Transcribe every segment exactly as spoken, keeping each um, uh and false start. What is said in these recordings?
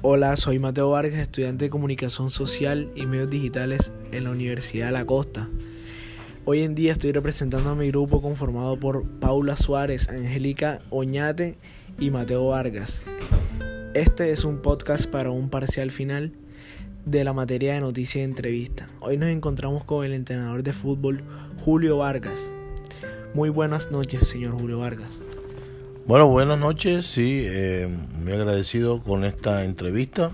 Hola, soy Mateo Vargas, estudiante de Comunicación Social y Medios Digitales en la Universidad de la Costa. Hoy en día estoy representando a mi grupo conformado por Paula Suárez, Angélica Oñate y Mateo Vargas. Este es un podcast para un parcial final de la materia de noticias y entrevista. Hoy nos encontramos con el entrenador de fútbol Julio Vargas. Muy buenas noches, señor Julio Vargas. Bueno, buenas noches, sí, eh, muy agradecido con esta entrevista.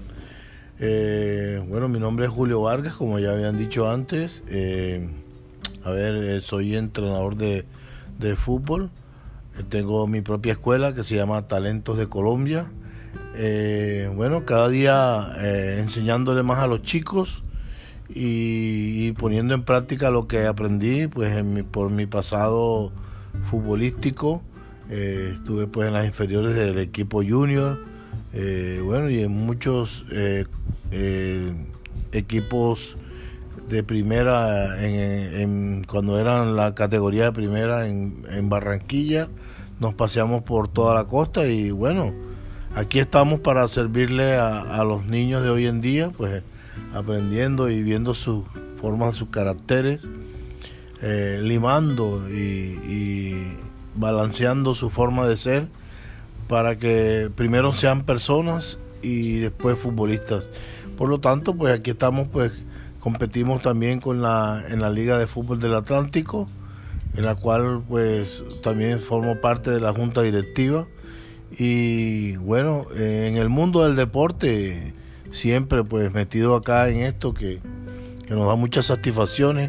Eh, bueno, mi nombre es Julio Vargas, como ya habían dicho antes. Eh, a ver, eh, soy entrenador de, de fútbol. Eh, tengo mi propia escuela que se llama Talentos de Colombia. Eh, bueno, cada día eh, enseñándole más a los chicos y, y poniendo en práctica lo que aprendí pues en mi, por mi pasado futbolístico. Eh, estuve pues en las inferiores del equipo junior, eh, bueno, y en muchos eh, eh, equipos de primera en, en, cuando eran la categoría de primera en, en Barranquilla. Nos paseamos por toda la costa y bueno, aquí estamos para servirle a, a los niños de hoy en día, pues aprendiendo y viendo sus formas, sus caracteres, eh, limando y, y balanceando su forma de ser para que primero sean personas y después futbolistas. Por lo tanto, pues aquí estamos, pues competimos también con la en la Liga de Fútbol del Atlántico, en la cual pues también formo parte de la junta directiva. Y bueno, en el mundo del deporte siempre pues metido acá en esto que, que nos da muchas satisfacciones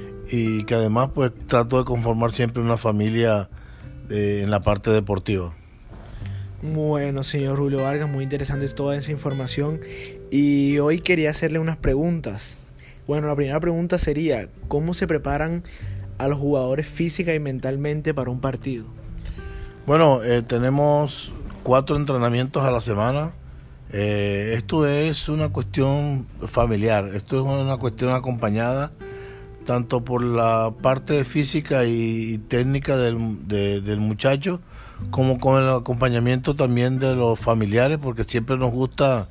y que además pues trato de conformar siempre una familia Eh, en la parte deportiva. Bueno, señor Julio Vargas, muy interesante toda esa información y hoy quería hacerle unas preguntas. Bueno, la primera pregunta sería, ¿cómo se preparan a los jugadores física y mentalmente para un partido? Bueno, eh, tenemos cuatro entrenamientos a la semana. Eh, esto es una cuestión familiar, esto es una cuestión acompañada tanto por la parte física y técnica del, de, del muchacho, como con el acompañamiento también de los familiares, porque siempre nos gusta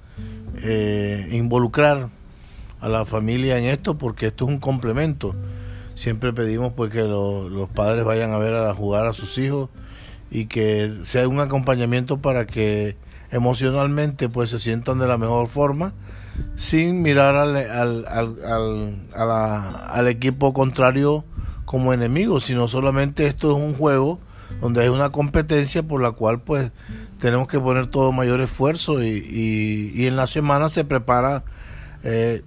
eh, involucrar a la familia en esto, porque esto es un complemento. Siempre pedimos pues que lo, los padres vayan a ver a jugar a sus hijos y que sea un acompañamiento para que emocionalmente pues se sientan de la mejor forma, sin mirar al, al, al, al, a la, al equipo contrario como enemigo, sino solamente esto es un juego donde hay una competencia por la cual pues tenemos que poner todo mayor esfuerzo y, y, y en la semana se prepara eh,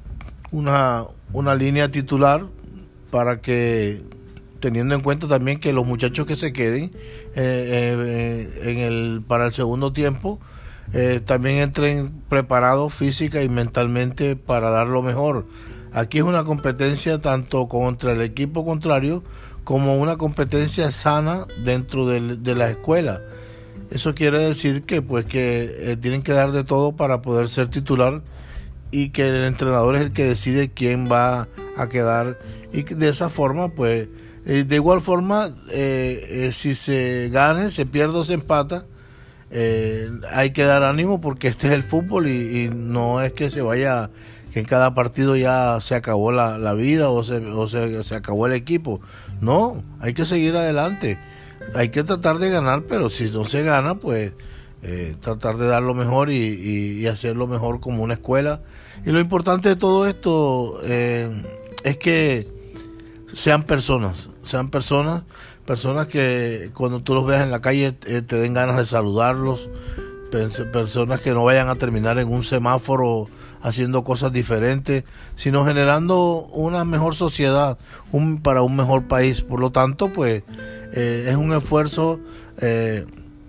una, una línea titular para que, teniendo en cuenta también que los muchachos que se queden eh, eh, en el, para el segundo tiempo Eh, también entren preparados física y mentalmente para dar lo mejor. Aquí es una competencia tanto contra el equipo contrario como una competencia sana dentro de, de la escuela. Eso quiere decir que pues que eh, tienen que dar de todo para poder ser titular y que el entrenador es el que decide quién va a quedar y de esa forma pues eh, de igual forma eh, eh, si se gana, se pierde o se empata, Eh, hay que dar ánimo porque este es el fútbol y, y no es que se vaya, que en cada partido ya se acabó la, la vida o, se, o se, se acabó el equipo. No, hay que seguir adelante, hay que tratar de ganar, pero si no se gana pues eh, tratar de dar lo mejor y, y, y hacerlo mejor como una escuela. Y lo importante de todo esto eh, es que sean personas, sean personas personas que cuando tú los veas en la calle eh, te den ganas de saludarlos, personas que no vayan a terminar en un semáforo haciendo cosas diferentes, sino generando una mejor sociedad, un, para un mejor país. Por lo tanto, pues eh, es un esfuerzo eh,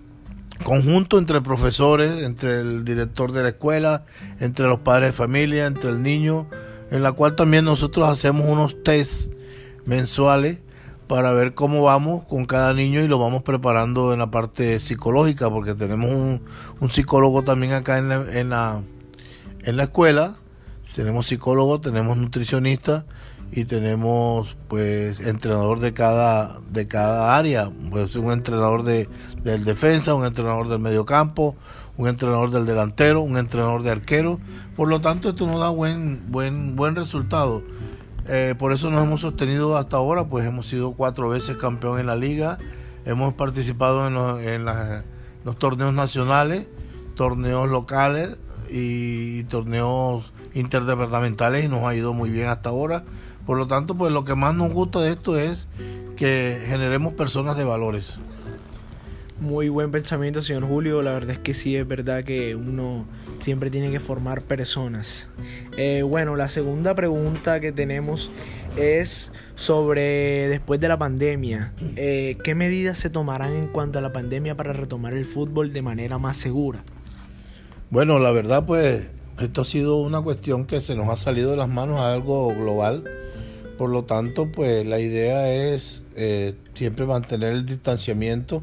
conjunto entre profesores, entre el director de la escuela, entre los padres de familia, entre el niño, en la cual también nosotros hacemos unos test mensuales para ver cómo vamos con cada niño y lo vamos preparando en la parte psicológica, porque tenemos un, un psicólogo también acá en la, en la en la escuela. Tenemos psicólogo, tenemos nutricionista y tenemos pues entrenador de cada de cada área, pues un entrenador de del defensa, un entrenador del mediocampo, un entrenador del delantero, un entrenador de arquero. Por lo tanto, esto nos da buen buen buen resultado. Eh, por eso nos hemos sostenido hasta ahora, pues hemos sido cuatro veces campeón en la liga, hemos participado en los, en la, los torneos nacionales, torneos locales y torneos interdepartamentales, y nos ha ido muy bien hasta ahora. Por lo tanto, pues lo que más nos gusta de esto es que generemos personas de valores. Muy buen pensamiento, señor Julio. La verdad es que sí, es verdad que uno siempre tiene que formar personas. Eh, bueno, la segunda pregunta que tenemos es sobre después de la pandemia. Eh, ¿Qué medidas se tomarán en cuanto a la pandemia para retomar el fútbol de manera más segura? Bueno, la verdad, pues esto ha sido una cuestión que se nos ha salido de las manos a algo global. Por lo tanto, pues la idea es eh, siempre mantener el distanciamiento.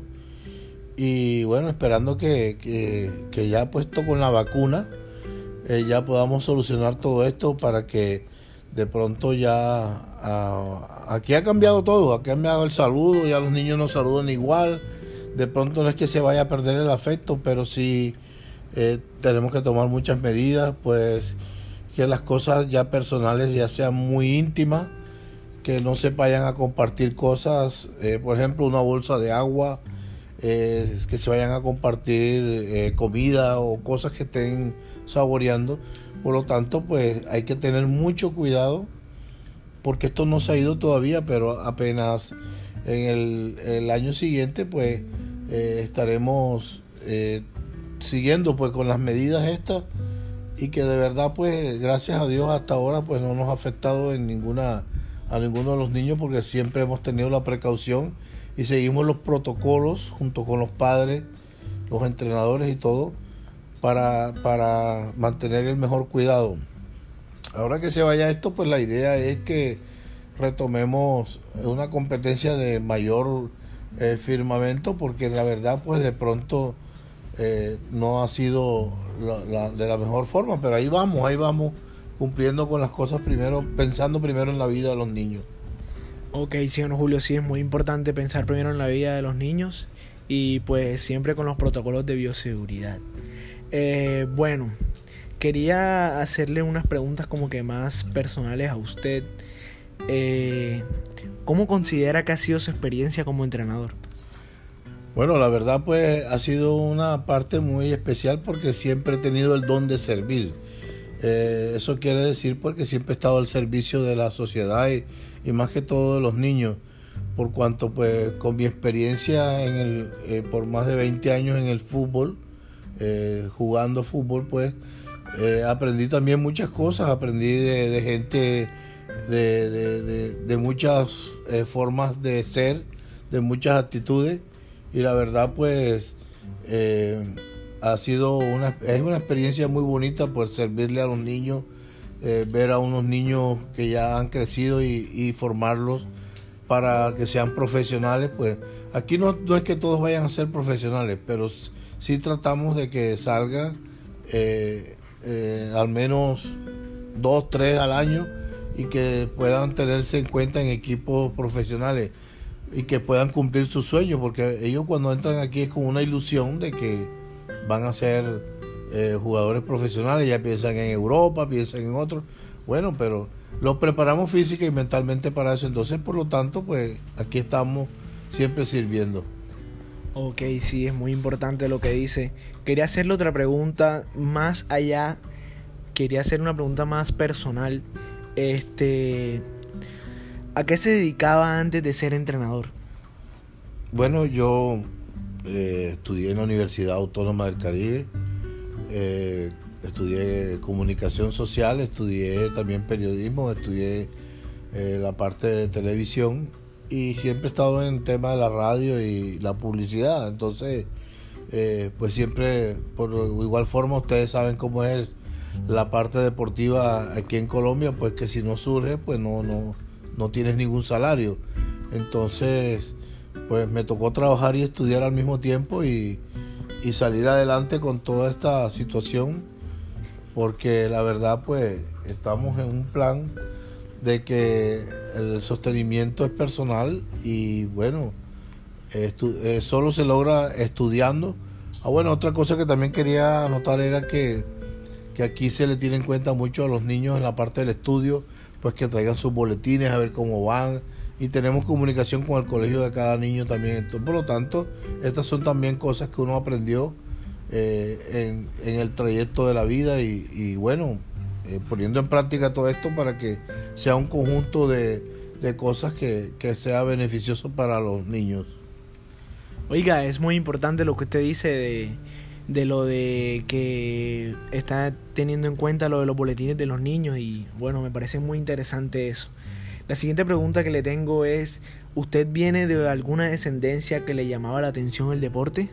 Y bueno, esperando que, que, que ya puesto con la vacuna, eh, ya podamos solucionar todo esto para que de pronto ya... A, aquí ha cambiado todo, aquí ha cambiado el saludo, ya los niños no saludan igual. De pronto no es que se vaya a perder el afecto, pero sí eh, tenemos que tomar muchas medidas, pues que las cosas ya personales ya sean muy íntimas, que no se vayan a compartir cosas, eh, por ejemplo una bolsa de agua, Eh, que se vayan a compartir eh, comida o cosas que estén saboreando. Por lo tanto, pues hay que tener mucho cuidado, porque esto no se ha ido todavía, pero apenas en el, el año siguiente pues eh, estaremos eh, siguiendo pues con las medidas estas, y que de verdad pues gracias a Dios hasta ahora pues no nos ha afectado en ninguna a ninguno de los niños, porque siempre hemos tenido la precaución y seguimos los protocolos junto con los padres, los entrenadores y todo, para, para mantener el mejor cuidado. Ahora que se vaya esto, pues la idea es que retomemos una competencia de mayor eh, firmamento, porque la verdad pues de pronto eh, no ha sido la, la, de la mejor forma, pero ahí vamos, ahí vamos cumpliendo con las cosas primero, pensando primero en la vida de los niños. Ok, señor Julio, sí es muy importante pensar primero en la vida de los niños y pues siempre con los protocolos de bioseguridad. Eh, bueno, quería hacerle unas preguntas como que más personales a usted. Eh, ¿Cómo considera que ha sido su experiencia como entrenador? Bueno, la verdad pues ha sido una parte muy especial, porque siempre he tenido el don de servir. Eh, eso quiere decir porque siempre he estado al servicio de la sociedad y, y más que todo de los niños, por cuanto pues con mi experiencia en el, eh, por más de veinte años en el fútbol, eh, jugando fútbol, pues eh, aprendí también muchas cosas, aprendí de, de gente de, de, de, de muchas eh, formas de ser, de muchas actitudes, y la verdad pues eh, ha sido una, es una experiencia muy bonita por servirle a los niños, eh, ver a unos niños que ya han crecido y, y formarlos para que sean profesionales. Pues aquí no, no es que todos vayan a ser profesionales, pero sí tratamos de que salgan eh, eh, al menos dos, tres al año, y que puedan tenerse en cuenta en equipos profesionales y que puedan cumplir sus sueños, porque ellos cuando entran aquí es con una ilusión de que van a ser eh, jugadores profesionales, ya piensan en Europa, piensan en otros. Bueno, pero los preparamos física y mentalmente para eso. Entonces, por lo tanto, pues aquí estamos siempre sirviendo. Ok, sí, es muy importante lo que dice. Quería hacerle otra pregunta más allá. Quería hacer una pregunta más personal. Este, ¿a qué se dedicaba antes de ser entrenador? Bueno, yo eh, estudié en la Universidad Autónoma del Caribe. Eh, estudié comunicación social, estudié también periodismo, estudié eh, la parte de televisión, y siempre he estado en el tema de la radio y la publicidad. Entonces eh, pues siempre, por igual forma, ustedes saben cómo es la parte deportiva aquí en Colombia, pues que si no surge, pues no, no, no tienes ningún salario. Entonces pues me tocó trabajar y estudiar al mismo tiempo, y y salir adelante con toda esta situación, porque la verdad pues estamos en un plan de que el sostenimiento es personal y bueno, estu- eh, solo se logra estudiando. Ah, bueno, otra cosa que también quería anotar era que, que aquí se le tiene en cuenta mucho a los niños en la parte del estudio, pues que traigan sus boletines a ver cómo van, y tenemos comunicación con el colegio de cada niño también. Entonces, por lo tanto, estas son también cosas que uno aprendió eh, en, en el trayecto de la vida y, y bueno, eh, poniendo en práctica todo esto para que sea un conjunto de, de cosas que, que sea beneficioso para los niños. Oiga, es muy importante lo que usted dice de, de lo de que está teniendo en cuenta lo de los boletines de los niños y bueno, me parece muy interesante eso. La siguiente pregunta que le tengo es, ¿usted viene de alguna descendencia que le llamaba la atención el deporte?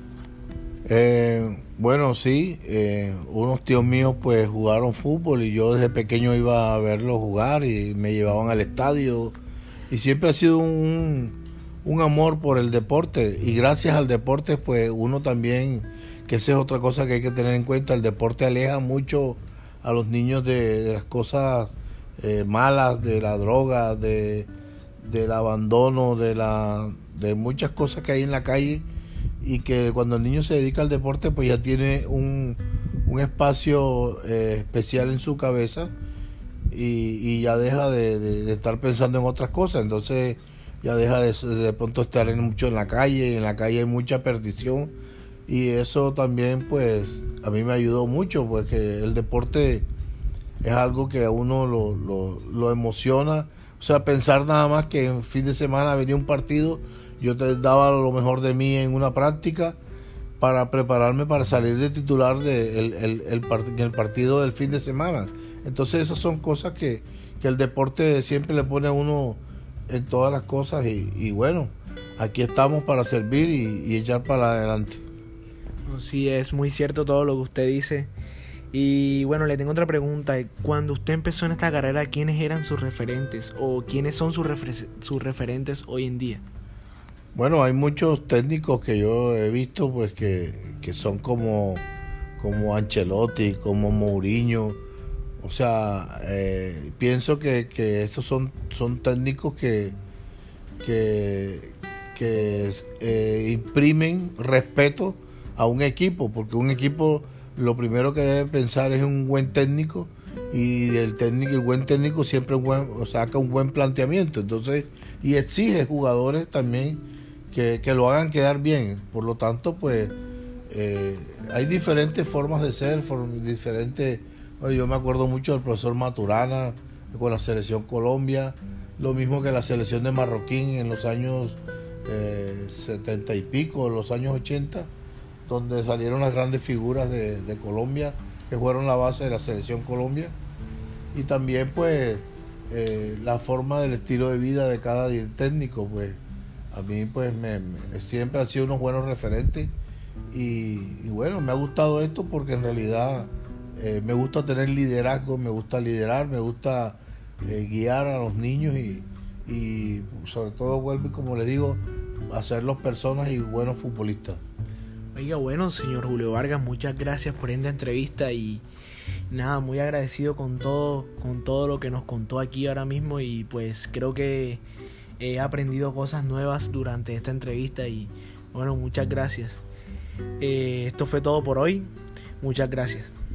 Eh, bueno, sí, eh, unos tíos míos pues jugaron fútbol y yo desde pequeño iba a verlos jugar y me llevaban al estadio y siempre ha sido un, un amor por el deporte y gracias al deporte pues uno también, que esa es otra cosa que hay que tener en cuenta, el deporte aleja mucho a los niños de, de las cosas eh, malas, de la droga, de, del abandono, de, la, de muchas cosas que hay en la calle. Y que cuando el niño se dedica al deporte pues ya tiene un, un espacio eh, especial en su cabeza y, y ya deja de, de, de estar pensando en otras cosas, entonces ya deja de, de pronto estar en, mucho en la calle, y en la calle hay mucha perdición y eso también pues a mí me ayudó mucho, pues que el deporte es algo que a uno lo, lo, lo emociona, o sea, pensar nada más que en fin de semana venía un partido. Yo te daba lo mejor de mí en una práctica para prepararme para salir de titular de el, el, el, part- el partido del fin de semana. Entonces esas son cosas que, que el deporte siempre le pone a uno en todas las cosas y, y bueno, aquí estamos para servir y, y echar para adelante. Sí, es muy cierto todo lo que usted dice. Y bueno, le tengo otra pregunta. Cuando usted empezó en esta carrera, ¿quiénes eran sus referentes o quiénes son sus, refer- sus referentes hoy en día? Bueno, hay muchos técnicos que yo he visto pues que, que son como, como Ancelotti, como Mourinho. O sea, eh, pienso que, que estos son, son técnicos que, que, que eh, imprimen respeto a un equipo, porque un equipo lo primero que debe pensar es un buen técnico y el técnico, el buen técnico siempre un buen, saca un buen planteamiento, entonces y exige jugadores también que, que lo hagan quedar bien. Por lo tanto, pues eh, hay diferentes formas de ser, form, diferentes. Bueno, yo me acuerdo mucho del profesor Maturana con la selección Colombia, lo mismo que la selección de Marroquín en los años eh, setenta y pico, los años ochenta, donde salieron las grandes figuras de, de Colombia, que fueron la base de la selección Colombia, y también pues eh, la forma del estilo de vida de cada técnico, pues a mí pues me, me, siempre han sido unos buenos referentes y, y bueno, me ha gustado esto porque en realidad eh, me gusta tener liderazgo, me gusta liderar, me gusta eh, guiar a los niños y, y sobre todo vuelvo y como les digo, hacerlos personas y buenos futbolistas. Oiga, bueno, señor Julio Vargas, muchas gracias por esta entrevista y nada, muy agradecido con todo, con todo lo que nos contó aquí ahora mismo y pues creo que he aprendido cosas nuevas durante esta entrevista y bueno, muchas gracias. Eh, esto fue todo por hoy. Muchas gracias.